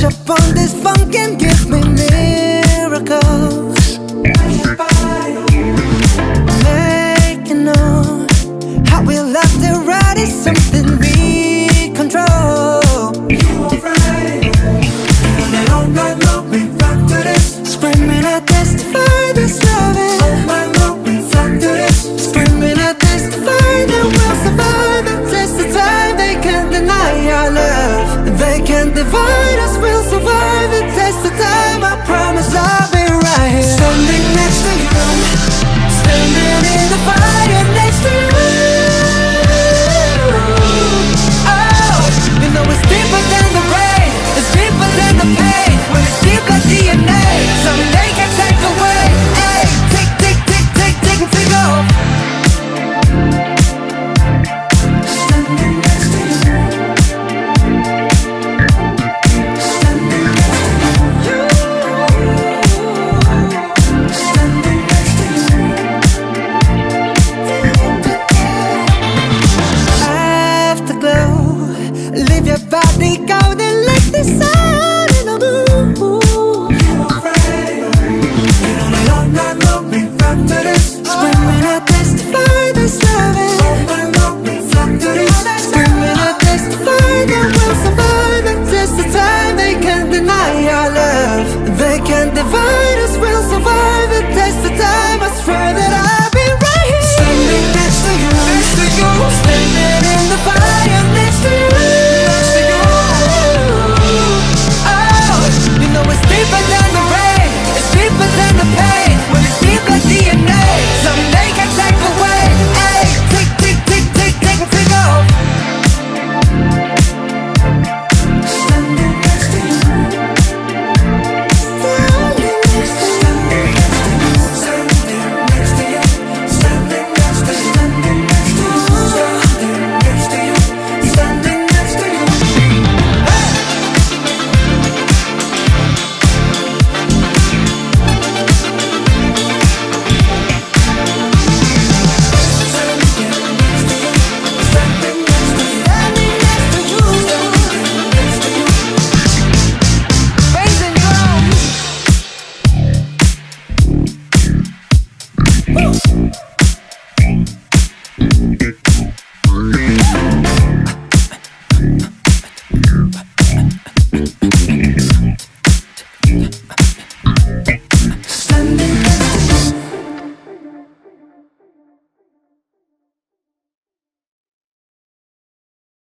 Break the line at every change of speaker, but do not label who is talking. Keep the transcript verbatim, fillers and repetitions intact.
Touch upon this funk and give me miracles. Make you know how we love to ride is something we control. You alright? And all night long we rock to this, screaming I testify this loving. All night long we rock to this, screaming I testify that we'll survive the test of time. They can't deny our love, they can't divide us. We'll survive the test of time. I promise I'll be right here, standing next to you, standing in the fire next to you. Oh, you know it's deeper than the rain, it's deeper than the pain. When it's deep like D N A, someday can take away. Hey, tick, tick, tick, tick, tick, and tick off. Standing next to you, standing next to you, standing next to you. Afterglow, leave your body golden like the sun in the moon. You alright? You know that all night long we rock to this, screaming I testify this loving. All night long we rock to this, screaming I testify that we'll survive the test of time. They can't deny our love, they can't divide us. We'll survive the test of time. I swear that I'll be right here, standing next to you, next to you, standing in the fire next to you. Oh, you know it's deeper than the rain, it's deeper than the pain. When it's deep like D N A, someday can take away. Hey, tick, tick, tick, tick, tick, and tick off. Standing next to you, standing next to you, standing next to you, standing next to you, standing next to you, standing next to you, standing next to you. Woo!